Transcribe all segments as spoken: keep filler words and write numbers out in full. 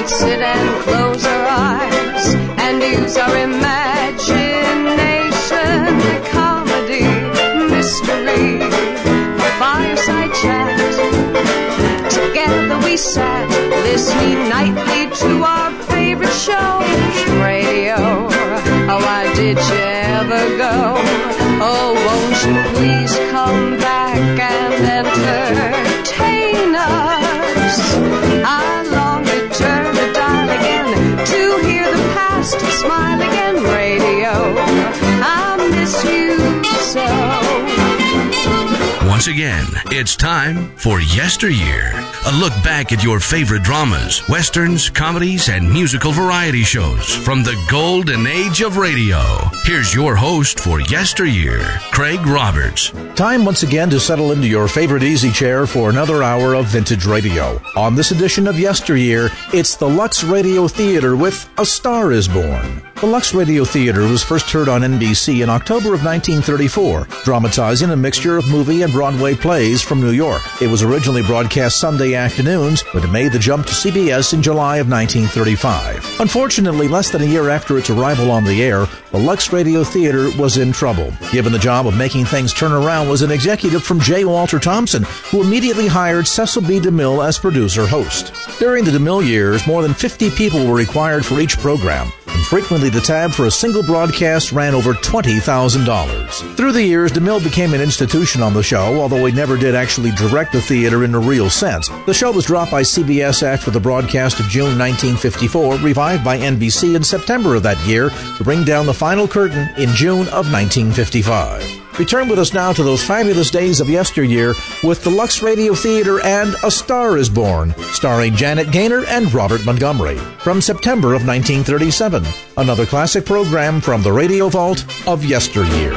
sit and close our eyes and use our imagination. Comedy, mystery, a fireside chat. Together we sat, listening nightly to our favorite shows. Radio, oh, why did you ever go? Oh, won't you please come back and entertain us? I long to turn the dial again to hear the past smile again. Radio, I miss you so. Once again, it's time for Yesteryear, a look back at your favorite dramas, westerns, comedies, and musical variety shows from the golden age of radio. Here's your host for Yesteryear, Craig Roberts. Time once again to settle into your favorite easy chair for another hour of vintage radio. On this edition of Yesteryear, it's the Lux Radio Theater with A Star is Born. The Lux Radio Theater was first heard on N B C in October of nineteen thirty-four, dramatizing a mixture of movie and Broadway plays from New York. It was originally broadcast Sunday afternoons, but it made the jump to C B S in July of nineteen thirty-five. Unfortunately, less than a year after its arrival on the air, the Lux Radio Theater was in trouble. Given the job of making things turn around was an executive from J. Walter Thompson, who immediately hired Cecil B. DeMille as producer-host. During the DeMille years, more than fifty people were required for each program, and frequently the tab for a single broadcast ran over twenty thousand dollars. Through the years, DeMille became an institution on the show, although he never did actually direct the theater in a real sense. The show was dropped by C B S after the broadcast of June nineteen fifty-four, revived by N B C in September of that year to bring down the final curtain in June of nineteen fifty-five. Return with us now to those fabulous days of yesteryear with the Lux Radio Theater and A Star is Born, starring Janet Gaynor and Robert Montgomery, from September of nineteen thirty-seven. Another classic program from the Radio Vault of yesteryear.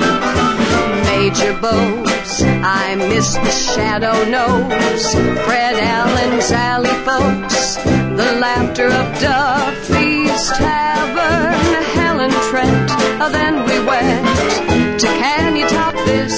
Major Bose, I miss the Shadow Nose, Fred Allen, Sally folks, the laughter of Duffy's Tavern, Helen Trent, oh, then we went to Can You Top This?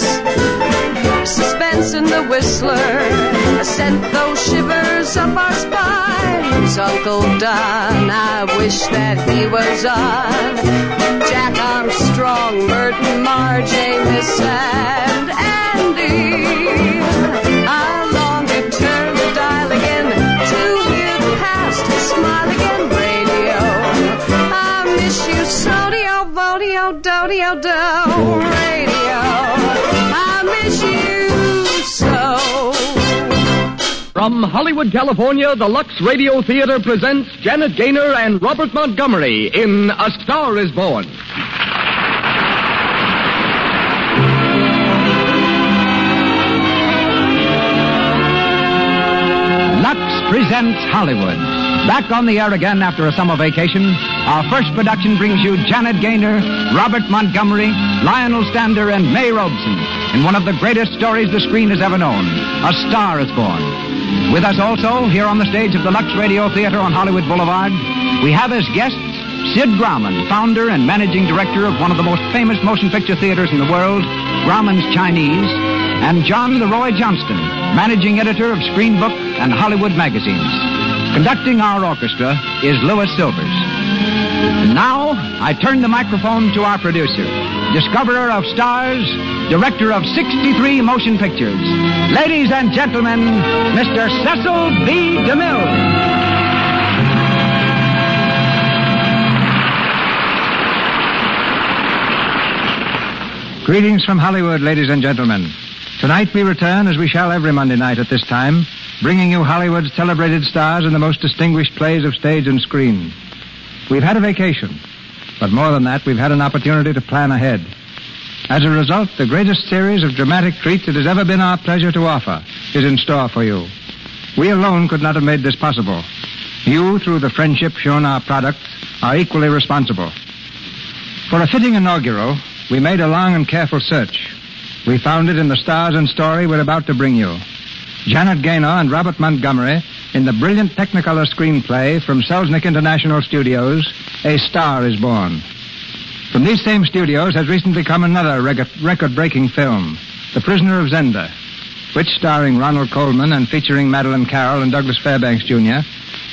Suspense in the Whistler sent those shivers up our spines. Uncle Don, I wish that he was on. Jack Armstrong, Merton, Marge, Amos, and Andy. I long to turn the dial again to hear the past smile again. Radio, I miss you so. Vodio, dodio, do. Radio, I miss you so. From Hollywood, California, the Lux Radio Theater presents Janet Gaynor and Robert Montgomery in A Star is Born. Lux presents Hollywood. Back on the air again after a summer vacation, our first production brings you Janet Gaynor, Robert Montgomery, Lionel Stander, and May Robeson in one of the greatest stories the screen has ever known, A Star is Born. With us also, here on the stage of the Lux Radio Theater on Hollywood Boulevard, we have as guests Sid Grauman, founder and managing director of one of the most famous motion picture theaters in the world, Grauman's Chinese, and John Leroy Johnston, managing editor of Screen Book and Hollywood magazines. Conducting our orchestra is Louis Silvers. Now, I turn the microphone to our producer, discoverer of stars, director of sixty-three motion pictures. Ladies and gentlemen, Mister Cecil B. DeMille. Greetings from Hollywood, ladies and gentlemen. Tonight we return, as we shall every Monday night at this time, bringing you Hollywood's celebrated stars in the most distinguished plays of stage and screen. We've had a vacation, but more than that, we've had an opportunity to plan ahead. As a result, the greatest series of dramatic treats it has ever been our pleasure to offer is in store for you. We alone could not have made this possible. You, through the friendship shown our products, are equally responsible. For a fitting inaugural, we made a long and careful search. We found it in the stars and story we're about to bring you. Janet Gaynor and Robert Montgomery in the brilliant Technicolor screenplay from Selznick International Studios, A Star is Born. From these same studios has recently come another record-breaking film, The Prisoner of Zenda, which, starring Ronald Colman and featuring Madeline Carroll and Douglas Fairbanks, Junior,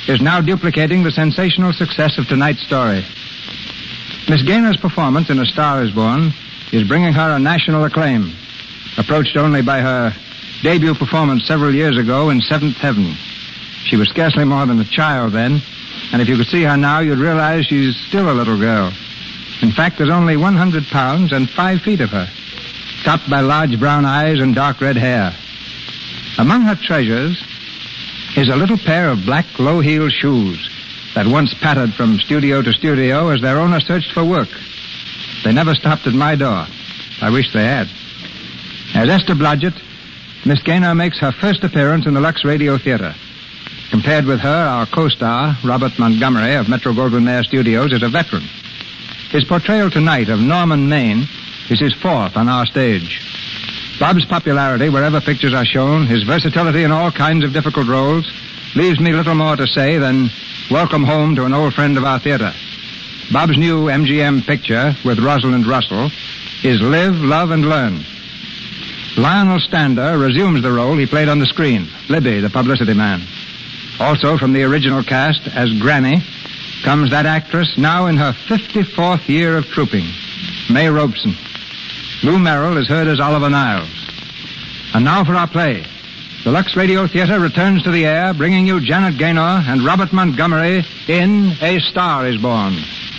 is now duplicating the sensational success of tonight's story. Miss Gaynor's performance in A Star is Born is bringing her a national acclaim, approached only by her debut performance several years ago in Seventh Heaven. She was scarcely more than a child then, and if you could see her now, you'd realize she's still a little girl. In fact, there's only one hundred pounds and five feet of her, topped by large brown eyes and dark red hair. Among her treasures is a little pair of black low-heeled shoes that once pattered from studio to studio as their owner searched for work. They never stopped at my door. I wish they had. As Esther Blodgett, Miss Gaynor makes her first appearance in the Lux Radio Theater. Compared with her, our co-star, Robert Montgomery of Metro-Goldwyn-Mayer Studios, is a veteran. His portrayal tonight of Norman Maine is his fourth on our stage. Bob's popularity wherever pictures are shown, his versatility in all kinds of difficult roles, leaves me little more to say than welcome home to an old friend of our theater. Bob's new M G M picture with Rosalind Russell is Live, Love, and Learn. Lionel Stander resumes the role he played on the screen, Libby, the publicity man. Also from the original cast as Granny comes that actress now in her fifty-fourth year of trooping, May Robeson. Lou Merrill is heard as Oliver Niles. And now for our play. The Lux Radio Theater returns to the air, bringing you Janet Gaynor and Robert Montgomery in A Star is Born.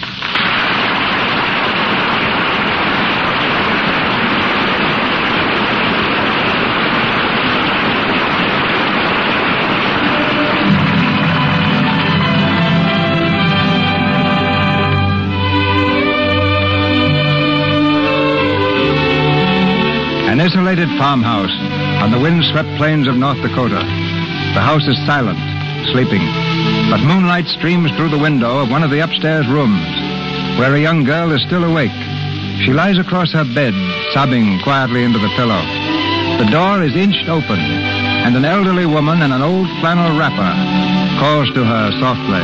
An isolated farmhouse on the wind-swept plains of North Dakota. The house is silent, sleeping, but moonlight streams through the window of one of the upstairs rooms, where a young girl is still awake. She lies across her bed, sobbing quietly into the pillow. The door is inched open, and an elderly woman in an old flannel wrapper calls to her softly.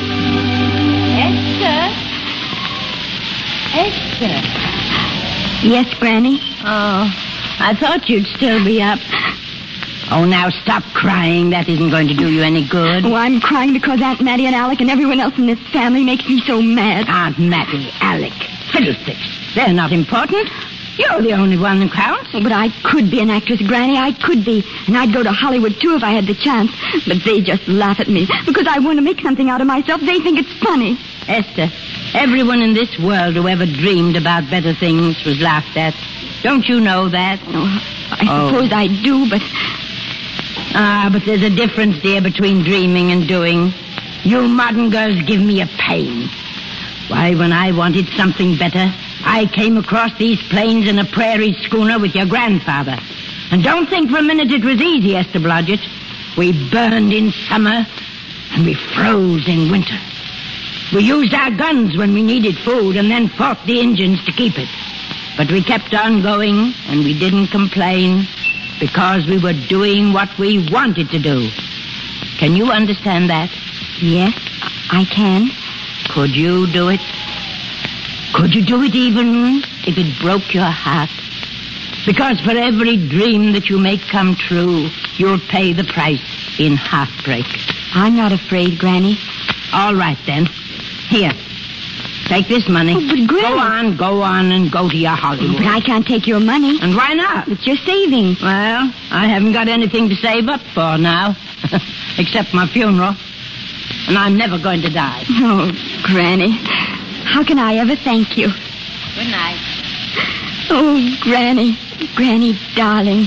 Esther? Esther? Yes, Granny? Oh, I thought you'd still be up. Oh, now stop crying. That isn't going to do you any good. Oh, I'm crying because Aunt Mattie and Alec and everyone else in this family makes me so mad. Aunt Mattie, Alec, fiddlesticks. They're not important. You're the only one who counts. Oh, but I could be an actress, Granny. I could be. And I'd go to Hollywood, too, if I had the chance. But they just laugh at me because I want to make something out of myself. They think it's funny. Esther, everyone in this world who ever dreamed about better things was laughed at. Don't you know that? Oh, I suppose oh. I do, but... Ah, but there's a difference, dear, between dreaming and doing. You modern girls give me a pain. Why, when I wanted something better, I came across these plains in a prairie schooner with your grandfather. And don't think for a minute it was easy, Esther Blodgett. We burned in summer, and we froze in winter. We used our guns when we needed food, and then fought the Indians to keep it. But we kept on going, and we didn't complain, because we were doing what we wanted to do. Can you understand that? Yes, I can. Could you do it? Could you do it even if it broke your heart? Because for every dream that you make come true, you'll pay the price in heartbreak. I'm not afraid, Granny. All right, then. Here. Take this money. Oh, but Granny... Go on, go on, and go to your Hollywood. But I can't take your money. And why not? It's your savings. Well, I haven't got anything to save up for now, except my funeral. And I'm never going to die. Oh, Granny, how can I ever thank you? Good night. Oh, Granny, Granny, darling.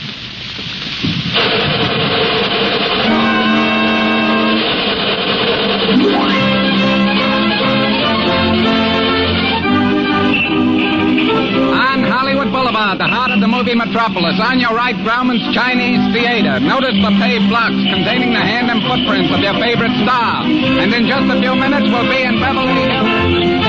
Boulevard, the heart of the movie metropolis. On your right, Grauman's Chinese Theater. Notice the paved blocks containing the hand and footprints of your favorite star. And in just a few minutes, we'll be in Beverly Hills.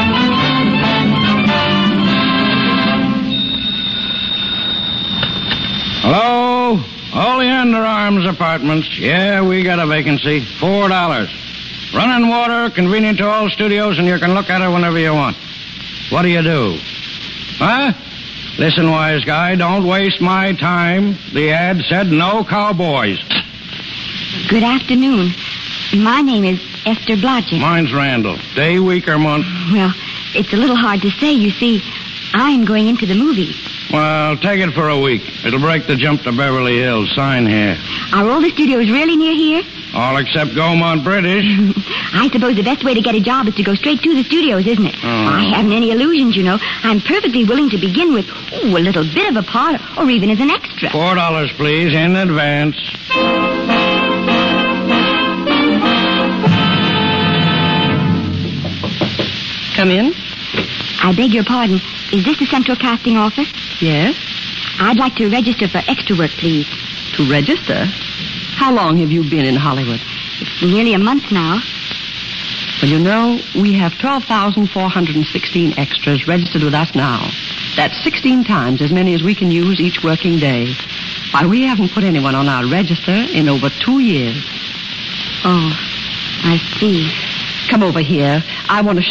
Hello? Oleander Arms Apartments. Yeah, we got a vacancy. Four dollars. Running water, convenient to all studios, and you can look at it whenever you want. What do you do? Huh? Listen, wise guy, don't waste my time. The ad said no cowboys. Good afternoon. My name is Esther Blodgett. Mine's Randall. Day, week, or month? Well, it's a little hard to say. You see, I'm going into the movies. Well, take it for a week. It'll break the jump to Beverly Hills. Sign here. Are all the studios really near here? All except Gaumont British. I suppose the best way to get a job is to go straight to the studios, isn't it? Oh. I haven't any illusions, you know. I'm perfectly willing to begin with ooh, a little bit of a part, or even as an extra. Four dollars, please, in advance. Come in. I beg your pardon. Is this the Central Casting Office? Yes. I'd like to register for extra work, please. To register? How long have you been in Hollywood? It's nearly a month now. Well, you know, we have twelve thousand four hundred sixteen extras registered with us now. That's sixteen times as many as we can use each working day. Why, we haven't put anyone on our register in over two years. Oh, I see. Come over here. I want to